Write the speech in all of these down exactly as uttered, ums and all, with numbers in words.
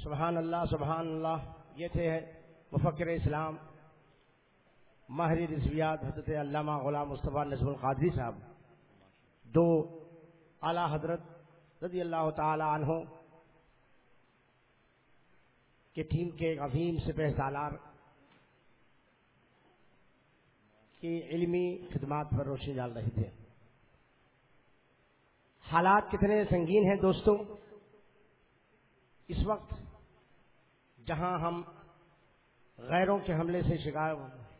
سبحان اللہ سبحان اللہ. یہ تھے مفکر اسلام ماہر رضویات حضرت علامہ غلام مصطفیٰ نجم القادری صاحب. دو اعلیٰ حضرت رضی اللہ تعالی عنہ کے ٹیم کے عظیم سپہ سالار کی علمی خدمات پر روشنی ڈال رہے تھے. حالات کتنے سنگین ہیں دوستو. اس وقت جہاں ہم غیروں کے حملے سے شکار،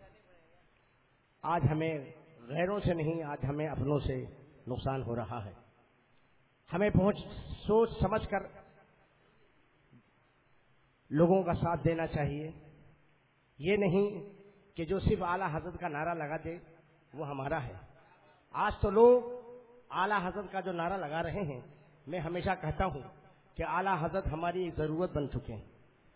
آج ہمیں غیروں سے نہیں، آج ہمیں اپنوں سے نقصان ہو رہا ہے. ہمیں پہنچ سوچ سمجھ کر لوگوں کا ساتھ دینا چاہیے. یہ نہیں کہ جو صرف اعلیٰ حضرت کا نعرہ لگا دے وہ ہمارا ہے. آج تو لوگ اعلیٰ حضرت کا جو نعرہ لگا رہے ہیں، میں ہمیشہ کہتا ہوں کہ اعلیٰ حضرت ہماری ایک ضرورت بن چکے ہیں،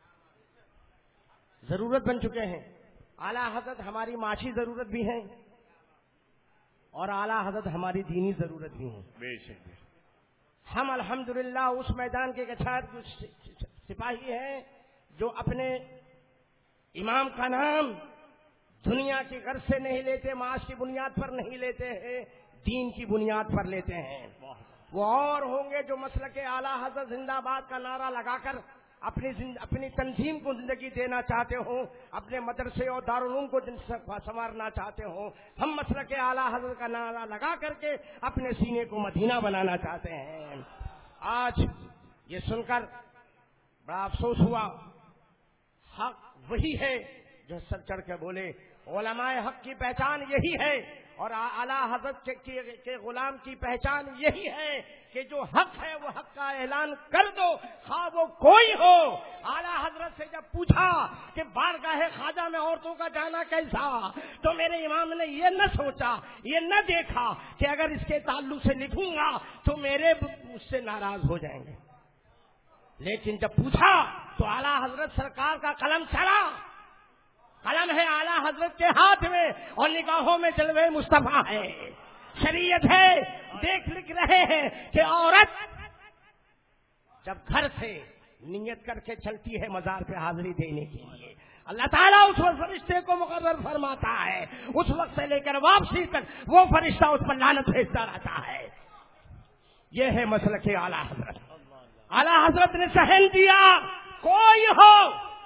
ضرورت بن چکے ہیں. اعلیٰ حضرت ہماری معاشی ضرورت بھی ہیں اور اعلیٰ حضرت ہماری دینی ضرورت بھی ہیں. بے شک ہم الحمدللہ اس میدان کے گچھات سپاہی ہیں جو اپنے امام کا نام دنیا کی غرض سے نہیں لیتے، معاش کی بنیاد پر نہیں لیتے ہیں، دین کی بنیاد پر لیتے ہیں. وہ اور ہوں گے جو مسلک اعلیٰ حضرت زندہ باد کا نعرہ لگا کر اپنی اپنی تنظیم کو زندگی دینا چاہتے ہوں، اپنے مدرسے اور دارالعلوم کو سنوارنا چاہتے ہوں. ہم مسلک اعلیٰ حضرت کا نعرہ لگا کر کے اپنے سینے کو مدینہ بنانا چاہتے ہیں. آج یہ سن کر بڑا افسوس ہوا. حق وہی ہے جو سر چڑھ کے بولے. علماء حق کی پہچان یہی ہے اور اعلیٰ حضرت کے غلام کی پہچان یہی ہے کہ جو حق ہے وہ حق کا اعلان کر دو، خواہ وہ کوئی ہو. اعلیٰ حضرت سے جب پوچھا کہ بارگاہ خواجہ میں عورتوں کا جانا کیسا، تو میرے امام نے یہ نہ سوچا، یہ نہ دیکھا کہ اگر اس کے تعلق سے لکھوں گا تو میرے مجھ سے ناراض ہو جائیں گے. لیکن جب پوچھا تو اعلیٰ حضرت سرکار کا قلم چلا. قلم ہے اعلیٰ حضرت کے ہاتھ میں اور نگاہوں میں جلوے مصطفیٰ ہے، شریعت ہے. دیکھ لکھ رہے ہیں کہ عورت جب گھر سے نیت کر کے چلتی ہے مزار پہ حاضری دینے کے لیے، اللہ تعالیٰ اس وقت فرشتے کو مقرر فرماتا ہے. اس وقت سے لے کر واپسی تک وہ فرشتہ اس پر لعنت بھیجتا رہتا ہے. یہ ہے مسلک اعلیٰ حضرت. اعلیٰ حضرت نے سہن دیا. کوئی ہو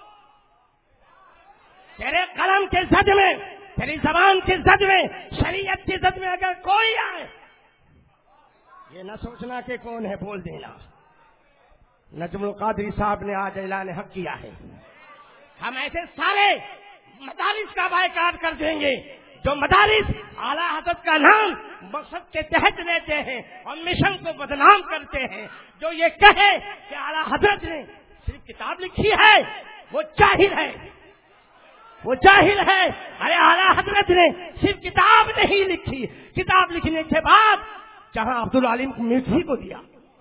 تیرے قلم کے زد میں، تیری زبان کے زد میں، شریعت کی زد میں اگر کوئی آئے، یہ نہ سوچنا کہ کون ہے، بول دینا. نجم القادری صاحب نے آج اعلان حق کیا ہے. ہم ایسے سارے مدارس کا بائیکاٹ کر دیں گے جو مدارس اعلیٰ حضرت کا نام مقصد کے تحت لیتے ہیں اور مشن کو بدنام کرتے ہیں. جو یہ کہے کہ اعلیٰ حضرت نے صرف کتاب لکھی ہے وہ جاہل ہے، وہ جاہل ہے. ارے اعلیٰ حضرت نے صرف کتاب نہیں لکھی، کتاب لکھنے کے بعد جہاں عبد العلیم میٹھی کو دیا،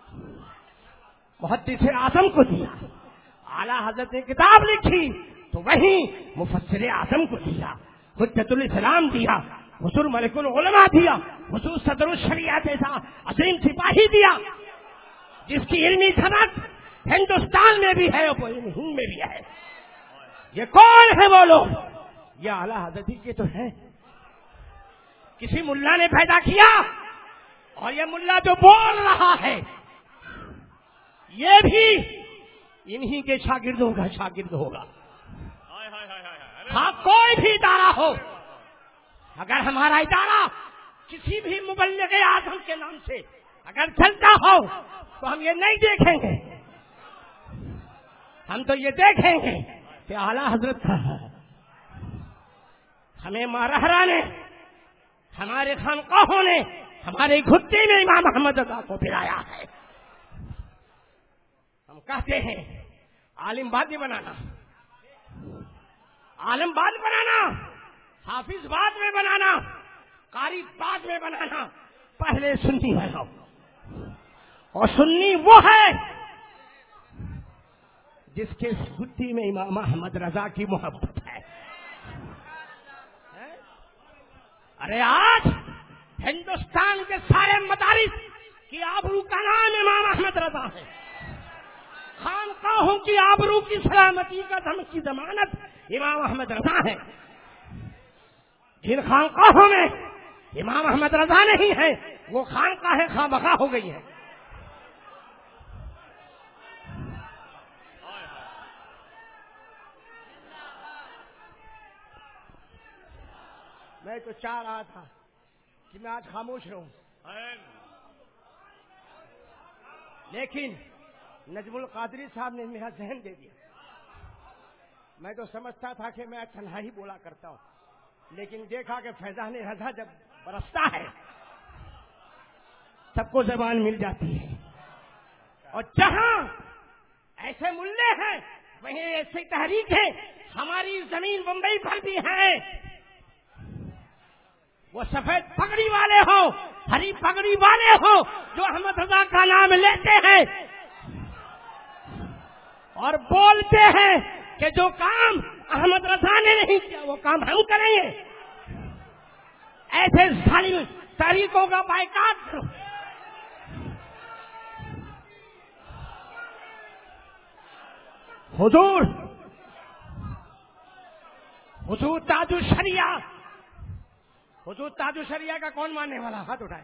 محدث اعظم کو دیا، اعلیٰ حضرت نے کتاب لکھی تو وہیں مفسر اعظم کو دیا، حجت الاسلام دیا، حضور ملک العلماء دیا، حضور صدر الشریعہ جیسا عظیم سپاہی دیا جس کی علمی صنعت ہندوستان میں بھی ہے اور ہند میں بھی ہے. یہ کون ہے وہ لوگ؟ یہ اعلیٰ حضرت کے تو ہیں. کسی ملا نے پیدا کیا اور یہ ملا جو بول رہا ہے یہ بھی انہی کے شاگردوں کا شاگرد ہوگا. ہاں کوئی بھی ادارہ ہو، اگر ہمارا ادارہ کسی بھی مبلغ اعظم کے نام سے اگر چلتا ہو تو ہم یہ نہیں دیکھیں گے، ہم تو یہ دیکھیں گے کہ اعلیٰ حضرت کا ہے. ہمیں مارہرا نے، ہمارے خانقاہوں نے ہمارے گھٹنے میں امام محمد رضا کو پلایا ہے. ہم کہتے ہیں عالم بعد میں بنانا، عالم بعد بنانا، حافظ بعد میں بنانا، قاری بعد میں بنانا، پہلے سنی بناؤ. اور سنی وہ ہے جس کے گھٹی میں امام احمد رضا کی محبت ہے. ارے آج ہندوستان کے سارے مدارس کی آبرو کا نام امام احمد رضا ہے. خانقاہوں کی آبرو کی سلامتی کا دم کی ضمانت امام احمد رضا ہے. جن خانقاہوں میں امام احمد رضا نہیں ہے وہ خانقاہیں خامخواہ ہو گئی ہیں. میں تو چاہ رہا تھا کہ میں آج خاموش رہوں, لیکن نجم القادری صاحب نے میرا ذہن دے دیا. میں تو سمجھتا تھا کہ میں تنہا ہی بولا کرتا ہوں, لیکن دیکھا کہ فیضان رضا جب برستا ہے سب کو زبان مل جاتی ہے. اور جہاں ایسے ملے ہیں وہیں ایسی تحریک ہے. ہماری زمین بمبئی پر بھی ہے, وہ سفید پگڑی والے ہو, ہری پگڑی والے ہو, جو احمد رضا کا نام لیتے ہیں اور بولتے ہیں کہ جو کام احمد رضا نے نہیں کیا وہ کام ہم کریں گے. ایسے ظالم تحریکوں کا بائیکاٹ کرو. حضور حضور تاج الشریعہ حضور تاج الشریعہ کا کون ماننے والا ہاتھ اٹھائے.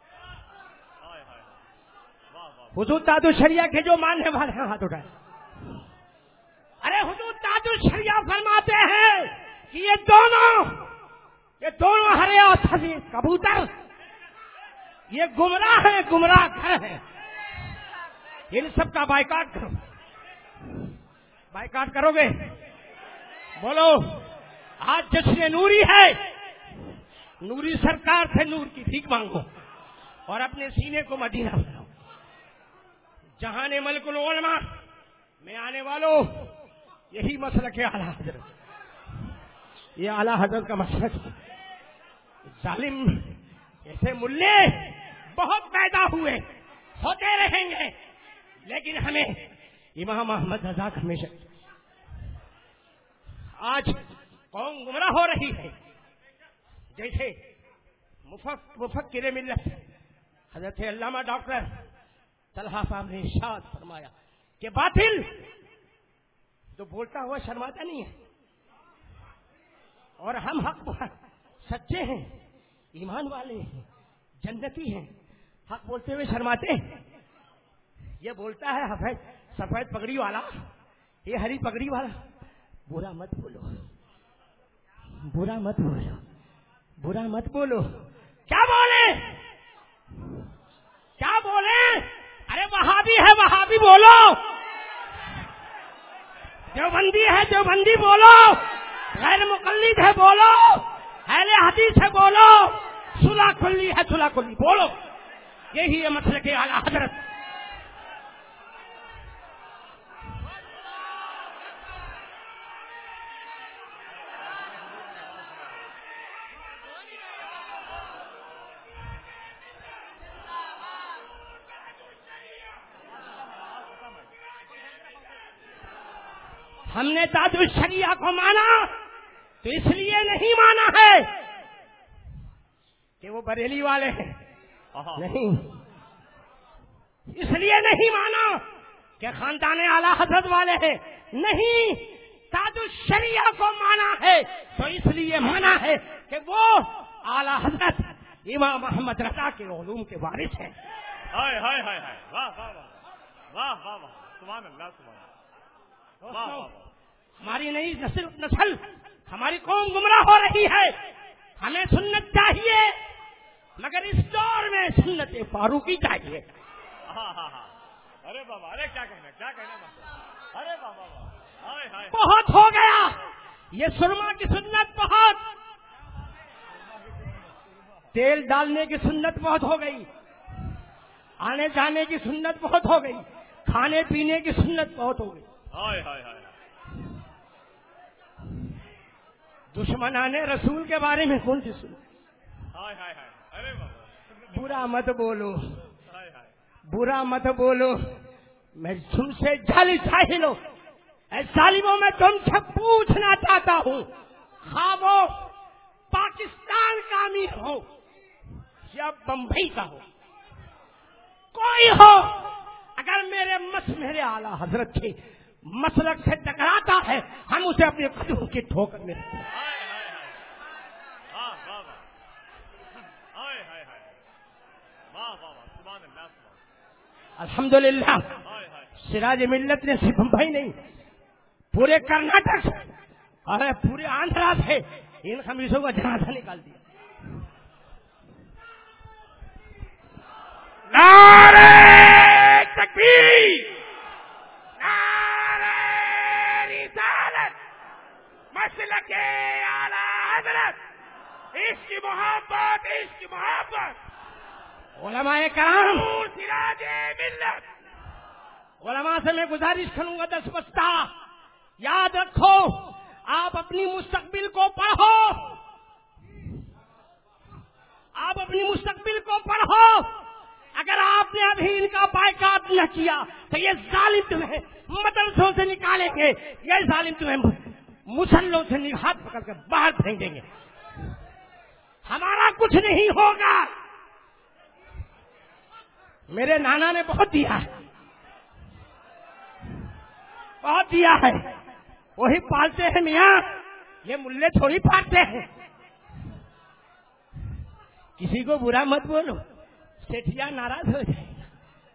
حضور تاج الشریعہ کے جو ماننے والے ہیں ہاتھ اٹھائے. ارے حضور تاج الشریعہ فرماتے ہیں کہ یہ دونوں یہ دونوں ہرے اور سبھی کبوتر یہ گمراہ ہیں, گمراہ گھر ہیں. ان سب کا بائیکاٹ کرو. بائیکاٹ کرو گے؟ بولو. آج جشن نوری ہے, نوری سرکار سے نور کی بھیک مانگو اور اپنے سینے کو مدینہ بناؤ. جہان ملک العلماء میں آنے والوں یہی مسلک ہے اعلیٰ حضرت. یہ اعلیٰ حضرت کا مسلک. ظالم ایسے ملے بہت پیدا ہوئے, ہوتے رہیں گے, لیکن ہمیں امام احمد رضا کا ہمیشہ. آج قوم گمراہ ہو رہی ہے. جیسے مفکر ملت حضرت علامہ ڈاکٹر طلحہ صاحب نے ارشاد فرمایا کہ باطل جو بولتا ہوا شرماتا نہیں ہے, اور ہم حق سچے ہیں, ایمان والے ہیں, جنتی ہیں, حق بولتے ہوئے شرماتے ہیں. یہ بولتا ہے سفید سفید پگڑی والا, یہ ہری پگڑی والا, برا مت بولو, برا مت بولو, برا مت بولو. کیا بولے کیا بولے ارے وہابی ہے وہابی بولو, دیوبندی ہے دیوبندی بولو, غیر مقلد ہے بولو, اہل حدیث ہے بولو, صلح کلی ہے صلح کلی بولو. یہی ہے مسئلہ کے اعلیٰ حضرت. ہم نے تاج الشریعہ کو مانا تو اس لیے نہیں مانا ہے کہ وہ بریلی والے ہیں, نہیں. اس لیے نہیں مانا کہ خاندان اعلیٰ حضرت والے ہیں, نہیں. تاج الشریعہ کو مانا ہے تو اس لیے مانا ہے کہ وہ اعلیٰ حضرت امام محمد رضا کے علوم کے وارث ہیں. ہائے ہائے ہائے ہائے واہ واہ واہ واہ واہ سبحان اللہ سبحان اللہ. ہماری نئی نسل نسل ہماری قوم گمراہ ہو رہی ہے. ہمیں سنت چاہیے مگر اس دور میں سنت فاروقی چاہیے. ارے بابا ارے کیا کہنا کیا کہنا ارے بابا بہت ہو گیا. یہ سرما کی سنت بہت, تیل ڈالنے کی سنت بہت ہو گئی, آنے جانے کی سنت بہت ہو گئی, کھانے پینے کی سنت بہت ہو گئی. ہائے ہائے ہائے دشمنان رسول کے بارے میں کون سی سنت؟ ہائے ہائے ہائے ارے بابا برا مت بولو, ہائے ہائے برا مت بولو. میں تم سے جل جاہل ہوں, اے ظالموں میں تم سے پوچھنا چاہتا ہوں, خواب وہ پاکستان کا امیر ہو یا بمبئی کا ہو, کوئی ہو, اگر میرے مس میرے اعلیٰ حضرت کے مسلک سے ٹکراتا ہے ہم اسے اپنے قدموں کی ٹھوکر میں رکھتے ہیں. الحمدللہ سراج ملت نے صرف بھائی نہیں پورے کرناٹک سے اور پورے آندھرا سے ان خمیسوں کا جنازہ نکال دیا. نعرہ تکبیر، نعرہ رسالت، مسلک اعلی حضرت، عشق محبت، عشق محبت، علماء کرام، سراج ملت. علماء سے میں گزارش کروں گا دس بستہ یاد رکھو، آپ اپنی مستقبل کو پڑھو، آپ اپنی مستقبل کو پڑھو. اگر آپ نے ابھی ان کا بائیکاٹ نہ کیا تو یہ ظالم تمہیں مدرسوں سے نکالیں گے، یہ ظالم تمہیں مسلوں سے ہاتھ پکڑ کر باہر پھینک دیں گے. ہمارا کچھ نہیں ہوگا. میرے نانا نے بہت دیا ہے، بہت دیا ہے، وہی پالتے ہیں میاں، یہ ملے تھوڑی پھاڑتے ہیں. کسی کو برا مت بولو، سیٹھیا ناراض ہو جائے گا.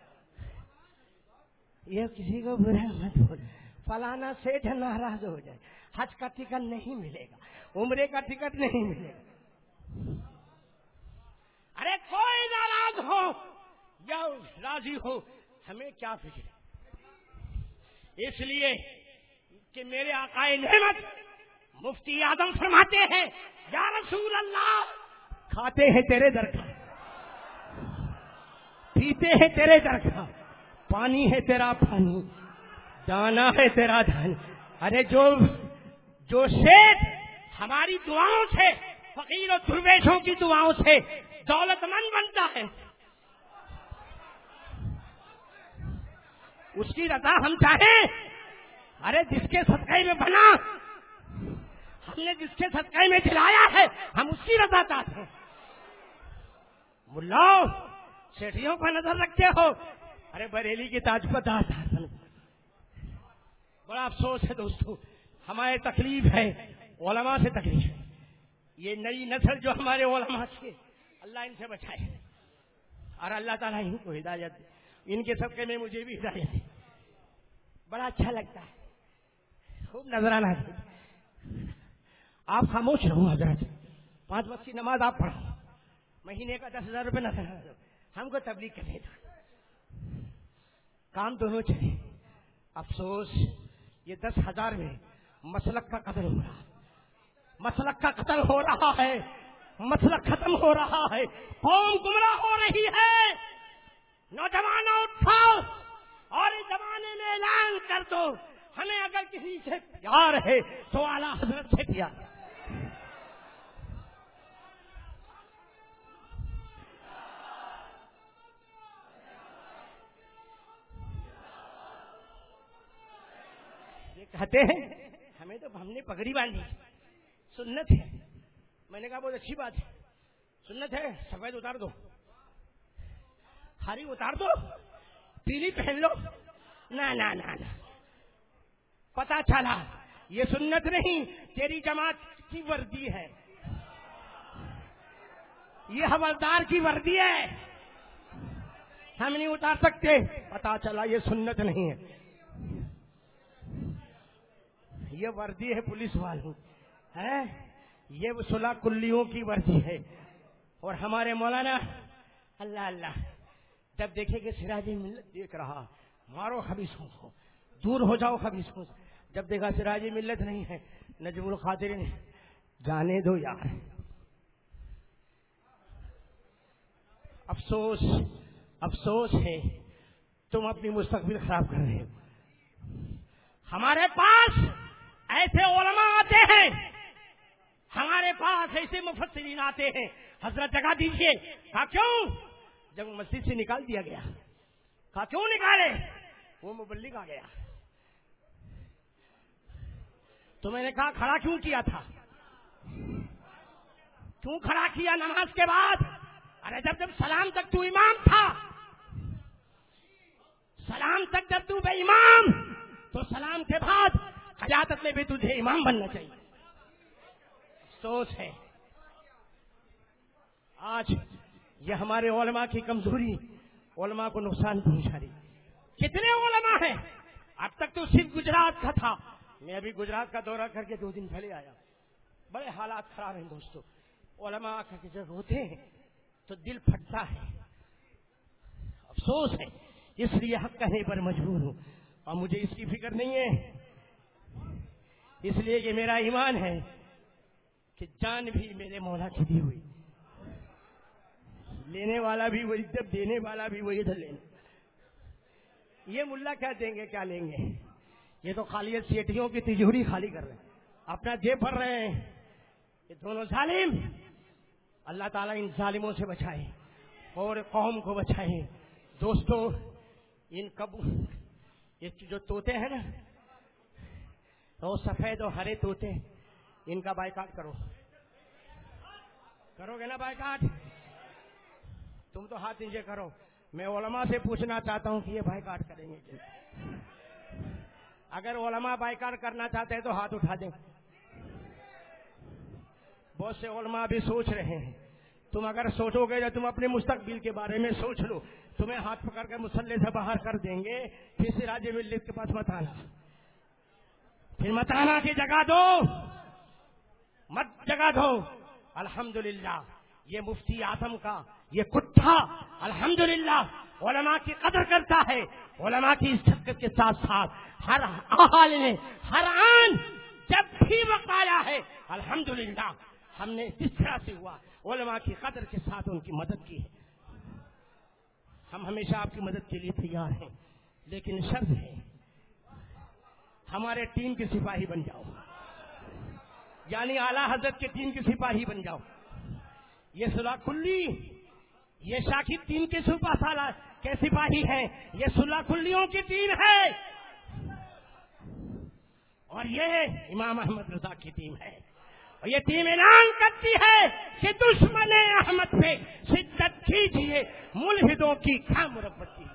یہ کسی کو برا مت بولو، فلانا سیٹھ ناراض ہو جائے، حج کا ٹکٹ نہیں ملے گا، عمرے کا ٹکٹ نہیں ملے گا. ارے کوئی ناراض ہو یا راضی ہو ہمیں کیا فکر ہے، اس لیے کہ میرے آقا نعمت مفتی اعظم فرماتے ہیں یا رسول اللہ کھاتے ہیں تیرے در کا، پیتے ہیں تیرے در کا، پانی ہے تیرا پانی، دانا ہے تیرا دھن. ارے جو جو شیخ ہماری دعاؤں سے، فقیر و درویشوں کی دعاؤں سے دولت مند بنتا ہے، اس کی رضا ہم چاہیں. ارے جس کے صدقے میں بنا، ہم نے جس کے صدقے میں دلایا ہے ہم اس کی رضا چاہتے ہیں. ملاؤ سیٹھیوں پر نظر رکھتے ہو. ارے بریلی کی تاج پر تاج، بڑا افسوس ہے دوستو، ہمارے تکلیف ہے، علماء سے تکلیف ہے. یہ نئی نسل جو ہمارے علماء سے، اللہ ان سے بچائے اور اللہ تعالیٰ ان کو ہدایت دے. ان کے صدقے میں مجھے بھی ہدایت دے. بڑا اچھا لگتا ہے، خوب نظرانہ ہے. آپ خاموش رہو حضرت، پانچ وقت کی نماز آپ پڑھو، مہینے کا دس ہزار روپے نظرانہ دو، ہم کو تبلیغ کرنے دو، کام دونوں چلے. افسوس یہ دس ہزار میں مسلک کا قتل ہو رہا، مسلک کا قتل ہو رہا ہے، مسلک ختم ہو رہا ہے، قوم گمراہ ہو رہی ہے. نوجوانوں اٹھاؤ اور اس زمانے میں اعلان کر دو، ہمیں اگر کسی سے پیار ہے تو اعلیٰ حضرت سے پیار. یہ کہتے ہیں ہمیں تو ہم نے پگڑی باندھی، سنت ہے. میں نے کہا بہت اچھی بات ہے، سنت ہے، سفید اتار دو، ہری اتار دو، پیلی پہن لو. نہ نہ نہ پتا چلا یہ سنت نہیں، تیری جماعت کی وردی ہے، یہ حوالدار کی وردی ہے، ہم نہیں اتار سکتے. پتا چلا یہ سنت نہیں ہے، یہ وردی ہے پولیس والوں ہے، یہ صلح کلیوں کی وردی ہے. اور ہمارے مولانا اللہ اللہ جب دیکھے کہ سراج ملت دیکھ رہا، مارو خبیثوں کو، دور ہو جاؤ خبیثوں سے. جب دیکھا سراج ملت نہیں ہے، نجم القادرین جانے دو یار. افسوس افسوس ہے تم اپنی مستقبل خراب کر رہے ہو. ہمارے پاس ایسے علماء آتے ہیں، ہمارے پاس ایسے مفسرین آتے ہیں، حضرت جگہ دیجیے. کہا کیوں؟ جب مسجد سے نکال دیا گیا. کہا کیوں نکالے؟ وہ مبلغ آ گیا. تو میں نے کہا کھڑا کیوں کیا تھا؟ کیوں کھڑا کیا نماز کے بعد؟ ارے جب جب سلام تک تو امام تھا، سلام تک جب تو بے امام تو سلام کے بعد قیادت میں بھی تجھے امام بننا چاہیے. افسوس ہے آج یہ ہمارے علماء کی کمزوری علماء کو نقصان پہنچا رہی. کتنے علماء ہیں؟ اب تک تو صرف گجرات کا تھا. میں ابھی گجرات کا دورہ کر کے دو دن پہلے آیا. بڑے حالات خراب ہیں دوستو. علماء آ کے جب ہوتے ہیں تو دل پھٹتا ہے. افسوس ہے اس لیے حق کہنے پر مجبور ہوں اور مجھے اس کی فکر نہیں ہے اس لیے کہ میرا ایمان ہے کہ جان بھی میرے مولا کی دی ہوئی. لینے والا بھی وہی جب دینے والا بھی وہی ادھر لینا. یہ ملا کیا دیں گے کیا لیں گے؟ یہ تو خالی سیٹیوں کی تجوری خالی کر رہے ہیں اپنا جیب بھر رہے ہیں. یہ دونوں ظالم اللہ تعالیٰ ان ظالموں سے بچائے اور قوم کو بچائے. دوستو ان کب یہ جو طوطے ہیں نا وہ سفید اور ہرے طوطے ان کا بائیکاٹ کرو. کرو گے نا بائیکاٹ؟ تم تو ہاتھ نیچے کرو. میں علماء سے پوچھنا چاہتا ہوں کہ یہ بائیکاٹ کریں گے کہ اگر علماء بائیکاٹ کرنا چاہتے ہیں تو ہاتھ اٹھا دیں. بہت سے علماء بھی سوچ رہے ہیں. تم اگر سوچو گے تو تم اپنے مستقبل کے بارے میں سوچ لو. تمہیں ہاتھ پکڑ کر مسلح سے باہر کر دیں گے پھر سراج ملت کے پاس مت آنا. پھر مت آنا کی جگہ دو مت جگہ دو. الحمدللہ یہ مفتی اعظم کا یہ کتا الحمدللہ علماء کی قدر کرتا ہے. علماء کی عزت کے ساتھ ساتھ ہر حال میں ہر آن جب بھی وقایا ہے الحمدللہ ہم نے جس طرح سے ہوا علماء کی قدر کے ساتھ ان کی مدد کی ہے. ہم ہمیشہ آپ کی مدد کے لیے تیار ہیں لیکن شرط ہے ہمارے ٹیم کے سپاہی بن جاؤ یعنی اعلیٰ حضرت کے ٹیم کے سپاہی بن جاؤ. یہ صلح کلی یہ شاکر ٹیم کے صوبہ سالہ کے سپاہی ہیں. یہ صلح کلیوں کی ٹیم ہے اور یہ امام احمد رضا کی ٹیم ہے. اور یہ ٹیم اعلان کرتی ہے کہ دشمن احمد پہ شدت کیجیے ملحدوں کی کیا مربت کی.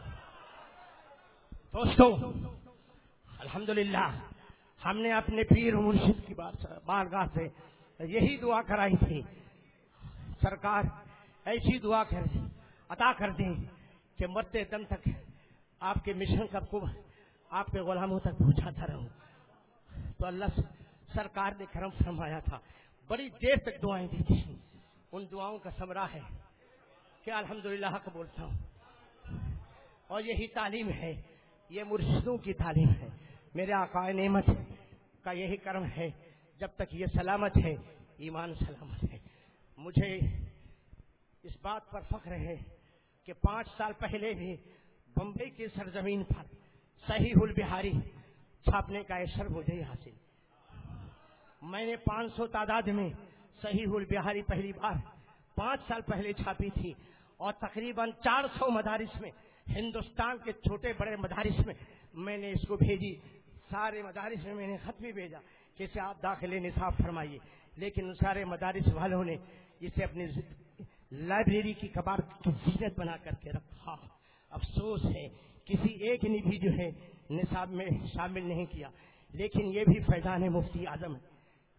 دوستو الحمدللہ ہم نے اپنے پیر مرشد کی بارگاہ سے یہی دعا کرائی تھی. سرکار ایسی دعا کر عطا کر دیں کہ مرتے دم تک آپ کے مشن کا کو آپ کے غلاموں تک پہنچاتا رہوں. تو اللہ سرکار نے کرم فرمایا تھا. بڑی دیر تک دعائیں دی تھی. ان دعاؤں کا ثمرہ ہے کہ الحمدللہ حق بولتا ہوں. اور یہی تعلیم ہے یہ مرشدوں کی تعلیم ہے. میرے آقا نعمت کا یہی کرم ہے. جب تک یہ سلامت ہے ایمان سلامت ہے. مجھے اس بات پر فخر ہے کہ پانچ سال پہلے بھی بمبئی کی سرزمین پر صحیح البہاری چھاپنے کا اشر مجھے حاصل. میں نے پانچ سو تعداد میں صحیح البہاری پہلی بار پانچ سال پہلے چھاپی تھی اور تقریباً چار سو مدارس میں ہندوستان کے چھوٹے بڑے مدارس میں میں نے اس کو بھیجی. سارے مدارس میں میں نے خط بھی بھیجا کہ اسے آپ داخلے نصاب فرمائیے. لیکن سارے مدارس والوں نے اسے اپنی لائبریری کی کبار کی زینت بنا کر کے رکھا. افسوس ہے کسی ایک نے بھی جو ہے نصاب میں شامل نہیں کیا. لیکن یہ بھی فیضان مفتی اعظم ہے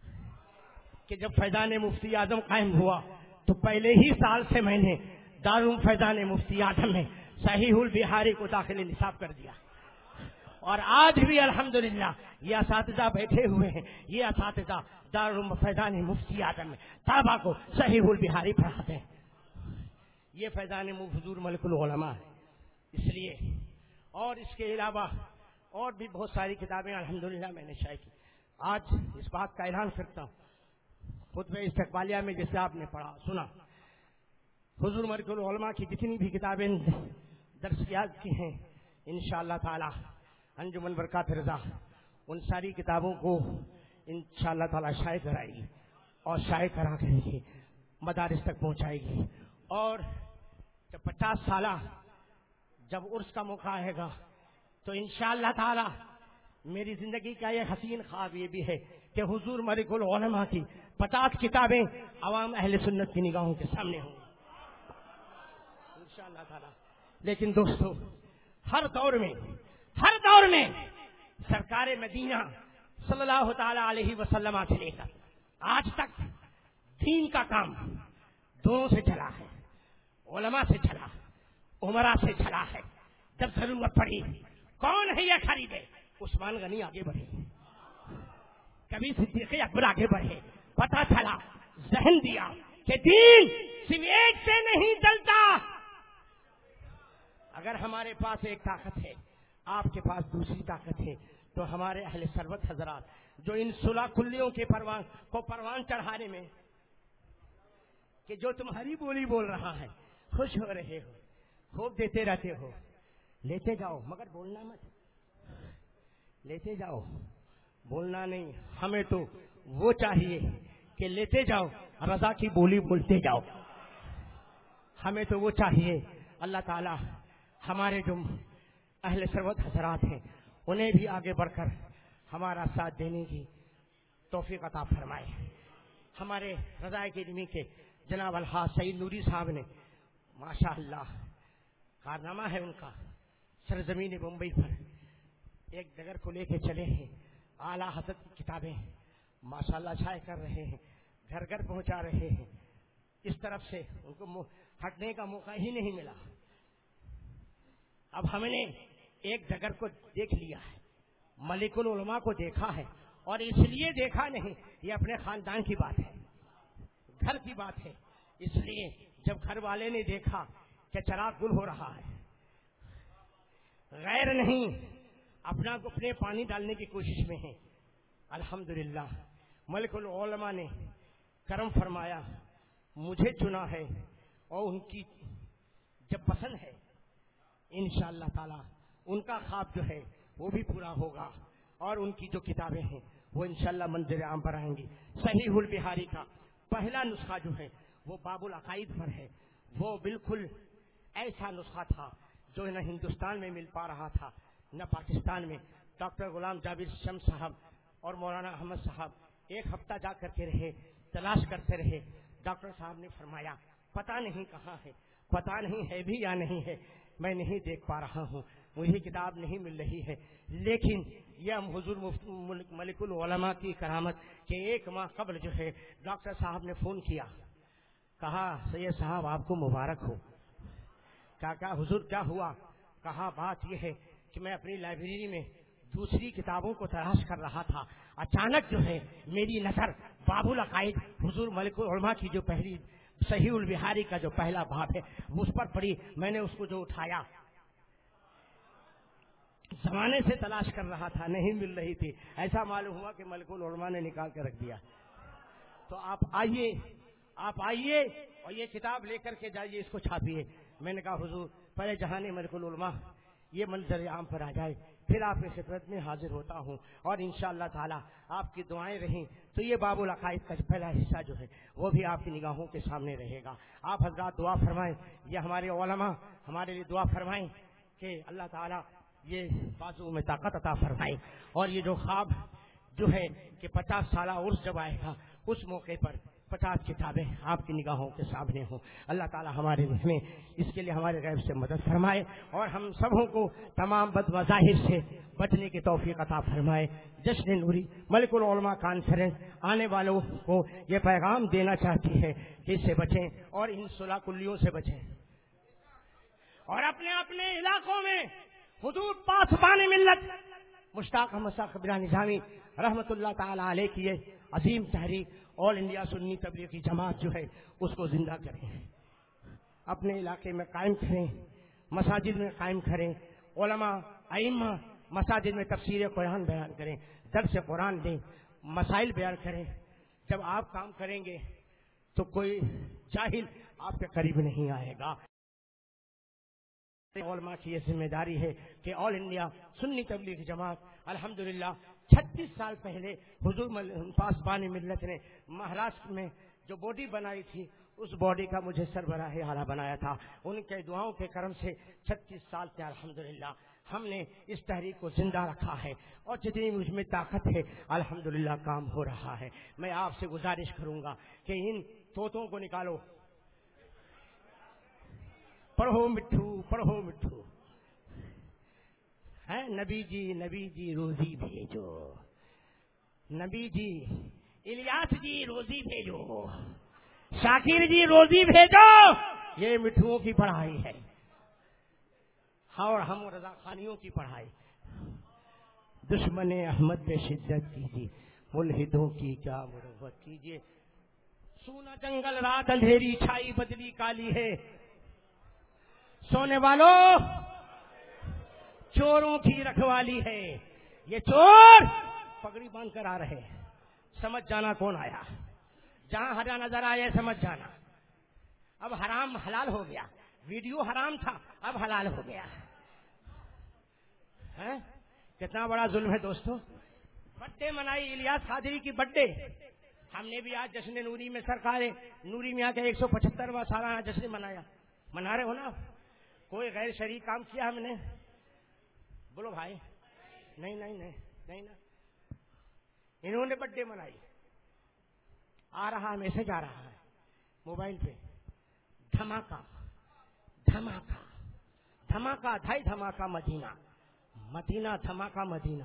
کہ جب فیضان مفتی اعظم قائم ہوا تو پہلے ہی سال سے میں نے دارالعلوم فیضان مفتی اعظم میں صحیح البہاری کو داخل نصاب کر دیا. اور آج بھی الحمدللہ یہ اساتذہ بیٹھے ہوئے ہیں. یہ اساتذہ دارالعلوم فیضان مفتی اعظم میں طلبا کو صحیح البہاری پڑھاتے ہیں. یہ فیضان حضور ملک العلماء ہے. اس لیے اور اس کے علاوہ اور بھی بہت ساری کتابیں الحمدللہ میں نے شائع کی. آج اس بات کا اعلان کرتا ہوں خطبہ استقبالیہ میں جیسے آپ نے پڑھا سنا حضور ملک العلماء کی جتنی بھی کتابیں درسیات کی ہیں انشاءاللہ تعالی انجمن برکات رضا ان ساری کتابوں کو انشاءاللہ تعالی شائع کرائے گی اور شائع کرا کر مدارس تک پہنچائے گی. اور جب پچاس سالہ جب عرس کا موقع آئے گا تو انشاءاللہ تعالی میری زندگی کا یہ حسین خواب یہ بھی ہے کہ حضور ملک العلماء کی پچاس کتابیں عوام اہل سنت کی نگاہوں کے سامنے ہوں انشاءاللہ تعالی. لیکن دوستو ہر دور میں ہر دور میں سرکار مدینہ صلی اللہ تعالی علیہ وسلم سے لے کر آج تک دین کا کام دونوں سے چلا ہے، علماء سے چلا، عمرا سے چلا ہے. جب ضرورت پڑی کون ہے یہ خریدے؟ عثمان غنی آگے بڑھے، کبھی صدیق اکبر آگے بڑھے. پتا چلا، ذہن دیا کہ دین صرف ایک سے نہیں چلتا. اگر ہمارے پاس ایک طاقت ہے، آپ کے پاس دوسری طاقت ہے، تو ہمارے اہل ثروت حضرات جو ان صلح کلیوں کے پروان کو پروان چڑھانے میں کہ جو تمہاری بولی بول رہا ہے خوش ہو رہے ہو، خوب دیتے رہتے ہو، لیتے جاؤ مگر بولنا مت، لیتے جاؤ بولنا نہیں. ہمیں تو وہ چاہیے کہ لیتے جاؤ رضا کی بولی بولتے جاؤ. ہمیں تو وہ چاہیے. اللہ تعالی ہمارے جو اہل ثروت حضرات ہیں انہیں بھی آگے بڑھ کر ہمارا ساتھ دینے کی توفیق عطا فرمائے. ہمارے رضائے کے علمی کے جناب الحاج سعید نوری صاحب نے ماشاء اللہ کارنامہ ہے ان کا، سرزمین بمبئی پر ایک ڈگر کو لے کے چلے ہیں، اعلیٰ حضرت کی کتابیں ماشاء اللہ چھائے کر رہے ہیں، گھر گھر پہنچا رہے ہیں. اس طرف سے ان کو ہٹنے کا موقع ہی نہیں ملا. اب ہم نے ایک ڈگر کو دیکھ لیا ہے، ملک العلماء کو دیکھا ہے، اور اس لیے دیکھا نہیں، یہ اپنے خاندان کی بات ہے، گھر کی بات ہے. اس لیے جب گھر والے نے دیکھا کہ چراغ گل ہو رہا ہے، غیر نہیں اپنا اپنے پانی ڈالنے کی کوشش میں ہیں. الحمدللہ ملک العلماء نے کرم فرمایا، مجھے چنا ہے، اور ان کی جب پسند ہے انشاءاللہ تعالی ان کا خواب جو ہے وہ بھی پورا ہوگا، اور ان کی جو کتابیں ہیں وہ انشاءاللہ منظر عام پر آئیں گی. صحیح البخاری کا پہلا نسخہ جو ہے وہ باب العقائد پر ہے. وہ بالکل ایسا نسخہ تھا جو نہ ہندوستان میں مل پا رہا تھا نہ پاکستان میں. ڈاکٹر غلام جاوید شمس صاحب اور مولانا احمد صاحب ایک ہفتہ جا کر کے رہے، تلاش کرتے رہے. ڈاکٹر صاحب نے فرمایا پتہ نہیں کہاں ہے، پتہ نہیں ہے بھی یا نہیں ہے، میں نہیں دیکھ پا رہا ہوں، مجھے کتاب نہیں مل رہی ہے. لیکن یہ حضور ملک العلماء کی کرامت کہ ایک ماہ قبل جو ہے ڈاکٹر صاحب نے فون کیا، کہا سید صاحب آپ کو مبارک ہو. کہا کہا حضور کیا ہوا؟ کہا بات یہ ہے کہ میں اپنی لائبریری میں دوسری کتابوں کو تلاش کر رہا تھا، اچانک جو ہے میری نظر باب العقائد حضور ملک العلماء کی جو پہلی صحیح البخاری کا جو پہلا باب ہے اس پر پڑی. میں نے اس کو جو اٹھایا، زمانے سے تلاش کر رہا تھا، نہیں مل رہی تھی، ایسا معلوم ہوا کہ ملک العلماء نے نکال کے رکھ دیا. تو آپ آئیے آپ آئیے اور یہ کتاب لے کر کے جائیے، اس کو چھاپیے. میں نے کہا حضور پہلے جہان ملک العلماء یہ منظر عام پر آ جائے، پھر آپ کی خدمت میں حاضر ہوتا ہوں، اور انشاءاللہ تعالی آپ کی دعائیں رہیں تو یہ باب العقائد کا پہلا حصہ جو ہے وہ بھی آپ کی نگاہوں کے سامنے رہے گا. آپ حضرات دعا فرمائیں، یہ ہمارے علماء ہمارے لیے دعا فرمائیں کہ اللہ تعالی یہ بازو میں طاقت عطا فرمائے، اور یہ جو خواب جو ہے کہ پچاس سالہ عرس جب آئے گا اس موقع پر پچاس کتابیں آپ کی نگاہوں کے سامنے ہوں. اللہ تعالی ہمارے ہمیں اس کے لیے ہمارے غیب سے مدد فرمائے، اور ہم سبوں کو تمام بد مظاہر سے بچنے کی توفیق عطا فرمائے. جشن نوری ملک العلماء کانفرنس آنے والوں کو یہ پیغام دینا چاہتی ہے کہ اس سے بچیں اور ان صلح کلیوں سے بچیں، اور اپنے اپنے علاقوں میں حضور پاسبان ملت مشتاق احمد صاحب قبلہ نظامی رحمت اللہ تعالی علیہ کی یہ عظیم تحریک آل انڈیا سنی تبلیغی جماعت جو ہے اس کو زندہ کریں، اپنے علاقے میں قائم کریں، مساجد میں قائم کریں. علماء ائمہ مساجد میں تفسیر قرآن بیان کریں، درس قرآن دیں، مسائل بیان کریں. جب آپ کام کریں گے تو کوئی جاہل آپ کے قریب نہیں آئے گا. علماء کی یہ ذمہ داری ہے کہ آل انڈیا سنی تبلیغی جماعت الحمدللہ چھتیس سال پہلے حضور پاسبان ملت نے مہاراشٹر میں جو باڈی بنائی تھی اس باڈی کا مجھے سربراہ اعلیٰ بنایا تھا. ان کے دعاؤں کے کرم سے چھتیس سال سے الحمدللہ ہم نے اس تحریک کو زندہ رکھا ہے، اور جتنی مجھ میں طاقت ہے الحمدللہ کام ہو رہا ہے. میں آپ سے گزارش کروں گا کہ ان طوطوں کو نکالو، پڑھو مٹھو پڑھو مٹھو. ہے نبی جی نبی جی روزی بھیجو، نبی جی الیاس جی روزی بھیجو، شاکر جی روزی بھیجو. یہ مٹھوؤں کی پڑھائی ہے اور ہم رضا خانیوں کی پڑھائی. دشمن احمد پہ شدت کیجیے، ملحدوں کی کیا مروت کیجیے. سونا جنگل رات اندھیری چھائی بدلی کالی ہے، سونے والوں چوروں کی رکھوالی ہے. یہ چور پگڑی باندھ کر آ رہے، سمجھ جانا کون آیا. جہاں ہرا نظر آئے سمجھ جانا. اب حرام حلال ہو گیا، ویڈیو حرام تھا اب حلال ہو گیا. ہے کتنا بڑا ظلم ہے دوستو. برتھڈے منائی الیاس قادری کی برتھڈے. ہم نے بھی آج جشن نوری میں سرکار نوری میاں کا ایک سو پچہترواں سالانہ جشن منایا. منا رہے ہو نا؟ کوئی غیر شرعی کام کیا ہم نے؟ بولو بھائی. نہیں نہیں نہیں نہیں نا. انہوں نے برتھڈے منائی. آ رہا میسج آ رہا ہے موبائل پہ، دھماکہ دھماکہ دھماکہ دھائی دھماکہ مدینہ، مدینہ دھماکہ مدینہ،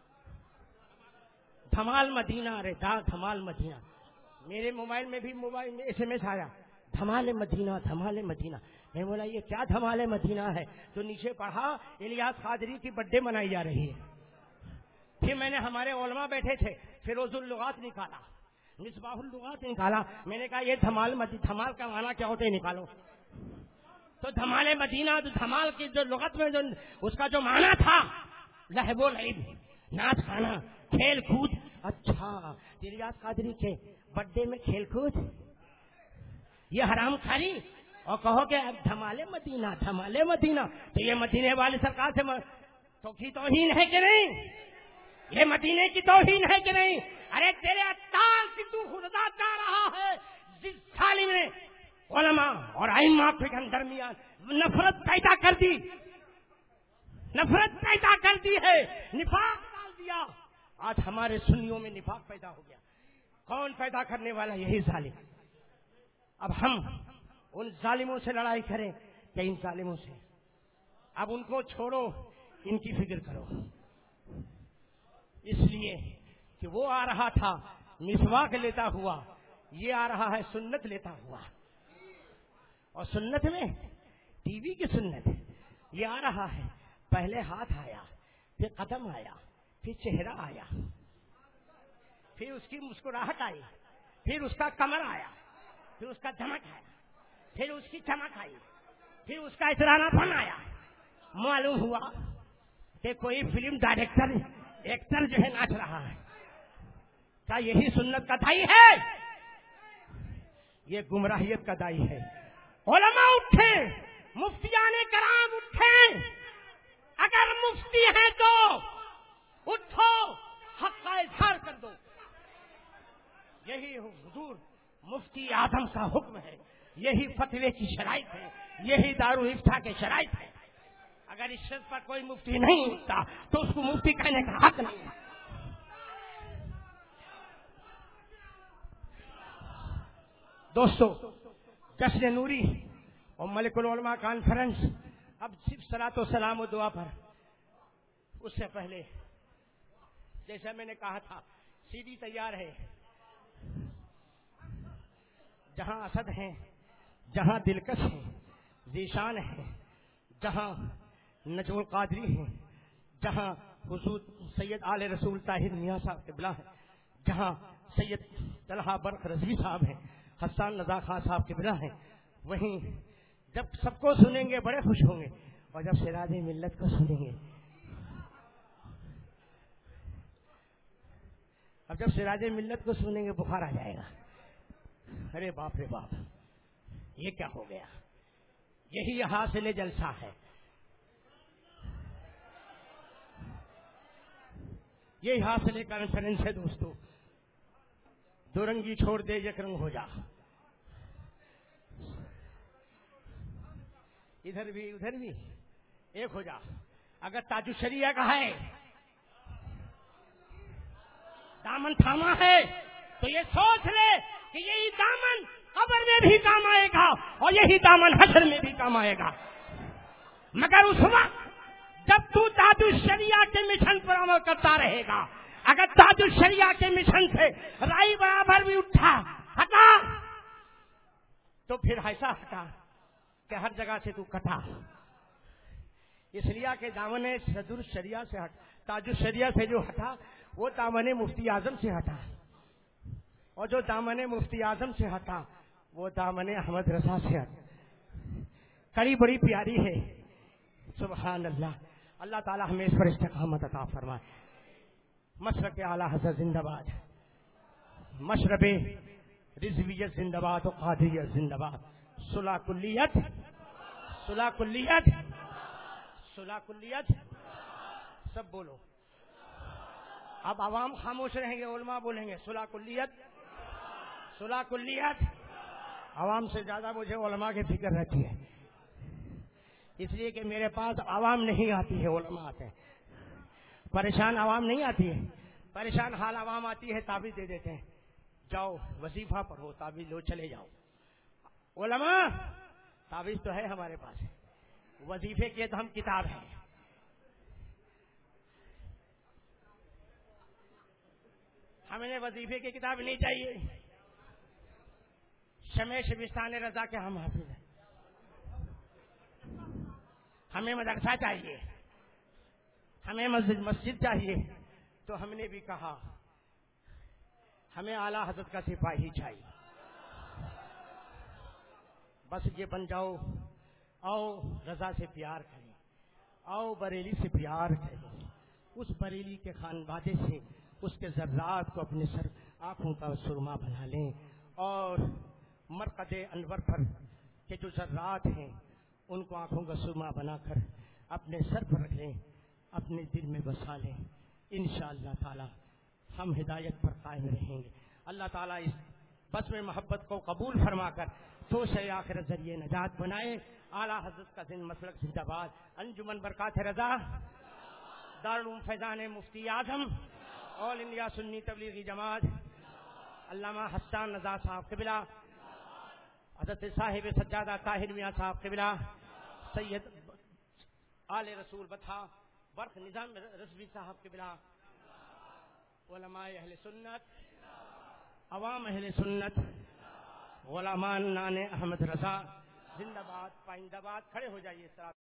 دھمال مدینہ. ارے دا دھمال مدینہ. میرے موبائل میں بھی موبائل میں ایس ایم ایس آیا، دھمال مدینہ دھمال مدینہ. میں بولا یہ کیا دھمال مدینہ ہے؟ تو نیچے پڑھا الیاس قادری کی برتھڈے منائی جا رہی ہے. پھر میں نے ہمارے علماء بیٹھے تھے، فیروز اللغات نکالا، مصباح اللغات نکالا. میں نے کہا یہ دھمال مدینہ، دھمال کا معنی کیا ہوتا ہے نکالو. تو دھمال مدینہ، دھمال کی جو لغت میں جو اس کا جو معنی تھا لہب و لعب، ناچ گانا، کھیل کود. اچھا الیاس قادری کے برتھڈے میں کھیل کود، یہ حرام کھاری. اور کہو کہ اب دھمالے مدینہ دھمالے مدینہ. تو یہ مدینے والے سرکار سے تو کی توہین ہے کہ نہیں؟ یہ مدینے کی توہین ہے کہ نہیں؟ ارے تیرے اطال سے تو خدا جا رہا ہے جس سالی میں علماء اور ائمہ کے درمیان نفرت پیدا کر دی، نفرت پیدا کر دی ہے، نفاق ڈال دیا. آج ہمارے سنیوں میں نفاق پیدا ہو گیا. کون پیدا کرنے والا؟ یہی ظالم. اب ہم ان ظالموں سے لڑائی کریں کہ ان ظالموں سے؟ اب ان کو چھوڑو، ان کی فکر کرو. اس لیے کہ وہ آ رہا تھا مسواک لیتا ہوا، یہ آ رہا ہے سنت لیتا ہوا. اور سنت میں ٹی وی کی سنت، یہ آ رہا ہے پہلے ہاتھ آیا، پھر قدم آیا، پھر چہرہ آیا، پھر اس کی مسکراہٹ آئی، پھر اس کا کمر آیا، پھر اس کا دھمک آیا، پھر اس کی چمک آئی، پھر اس کا اطرانہ پن آیا. معلوم ہوا کہ کوئی فلم ڈائریکٹر ایکٹر جو ہے ناچ رہا ہے. کیا یہی سنت کا دائی ہے؟ یہ گمراہیت کا دائی ہے. علماء اٹھے، مفتیان کرام اٹھے. اگر مفتی ہیں تو اٹھو، حق کا اظہار کر دو. یہی حضور مفتی اعظم کا حکم ہے، یہی فتوے کی شرائط ہے، یہی دارالافتاء کے شرائط ہے. اگر اس شرط پر کوئی مفتی نہیں اٹھتا تو اس کو مفتی کہنے کا حق نہیں ہے. دوستو، جشن نوری اور ملک العلماء کانفرنس اب صرف صلاۃ و سلام و دعا پر. اس سے پہلے جیسا میں نے کہا تھا سی ڈی تیار ہے. جہاں اسد ہیں، جہاں دلکش ہیں، ذیشان ہیں، جہاں نجم القادری ہیں، جہاں حضور سید آل رسول طاہر میاں صاحب قبلہ ہیں، جہاں سید طلحہ برق رضوی صاحب ہیں، حسان رضا خان صاحب قبلہ ہیں، وہیں جب سب کو سنیں گے بڑے خوش ہوں گے، اور جب سراج ملت کو سنیں گے، اب جب سراج ملت کو سنیں گے بخار آ جائے گا. ارے باپ رے باپ، یہ کیا ہو گیا؟ یہی حاصل جلسہ ہے، یہی حاصل کانفرنس ہے. دوستو، دو رنگی چھوڑ دے یک رنگ ہو جا. ادھر بھی ادھر بھی ایک ہو جا. اگر تاج الشریعہ کا ہے، دامن تھاما ہے، تو یہ سوچ لے کہ یہی دامن قبر میں بھی کام آئے گا اور یہی دامن حشر میں بھی کام آئے گا. مگر اس وقت جب تو تاج الشریعہ کے مشن پر عمل کرتا رہے گا، اگر تاج الشریعہ کے مشن سے رائی برابر بھی اٹھا ہٹا تو پھر ایسا ہٹا کہ ہر جگہ سے تو کٹا. اس لیے کہ دامن صدر الشریعہ سے ہٹ تاج الشریعہ سے جو ہٹا وہ دامن مفتی اعظم سے ہٹا، اور جو دامن مفتی اعظم سے ہٹا وہ دامن احمد رضا سے ہٹا. کڑی بڑی پیاری ہے. سبحان اللہ. اللہ تعالی ہمیں اس پر استقامت عطا فرمائے. مشرق اعلی حضرت زندہ باد، مشرب رضویت زندہ باد و قادریت زندہ باد. صلح کلیت، صلح کلیت، صلح کلیت. سب بولو. اب عوام خاموش رہیں گے، علماء بولیں گے صلح کلیت، صلح کلیت. عوام سے زیادہ مجھے علماء کی فکر رہتی ہے، اس لیے کہ میرے پاس عوام نہیں آتی ہے، علماء آتے ہیں. پریشان عوام نہیں آتی ہے، پریشان حال عوام آتی ہے، تعویذ دے دیتے ہیں، جاؤ وظیفہ پڑھو، تعویذ لو چلے جاؤ. علماء تعویذ تو ہے ہمارے پاس، وظیفے کی تو ہم کتاب ہے. ہمیں وظیفے کی کتاب نہیں چاہیے. شمع شبستان رضا کے ہم حافظ ہیں. ہمیں مدرسہ چاہیے، ہمیں مسجد مسجد چاہیے. تو ہم نے بھی کہا ہمیں اعلی حضرت کا سپاہی چاہیے. بس یہ بن جاؤ. آؤ رضا سے پیار کریں، آؤ بریلی سے پیار کریں. اس بریلی کے خانوادے سے اس کے ذرات کو اپنے سر آنکھوں کا سرما بنا لیں، اور مرقد انور پر کے جو ذرات ہیں ان کو آنکھوں کا سرما بنا کر اپنے سر پر رکھ لیں، اپنے دل میں بسا لیں. انشاءاللہ تعالی ہم ہدایت پر قائم رہیں گے. اللہ تعالیٰ اس بس میں محبت کو قبول فرما کر تو سے آخر ذریعے نجات بنائے. اعلیٰ حضرت کا زند مسلک زندہ باد. انجمن برکات رضا، دارالعلوم فیضان مفتی اعظم، آل انڈیا سنی تبلیغی جماعت، علامہ حسان رضا صاحب قبلہ، حضرت صاحب سجادہ طاہر میاں صاحب قبلہ، سید آل رسول بطحہ برق نظام رضوی صاحب قبلہ، علماء اہل سنت، عوام اہل سنت، علماء نان احمد رضا زندہ باد پائندہ باد. کھڑے ہو جائیے.